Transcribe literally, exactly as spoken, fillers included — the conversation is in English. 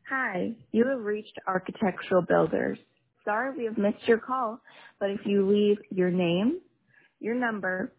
Hi, you have reached Architectural Builders. Sorry we have missed your call, but if you leave your name, your number,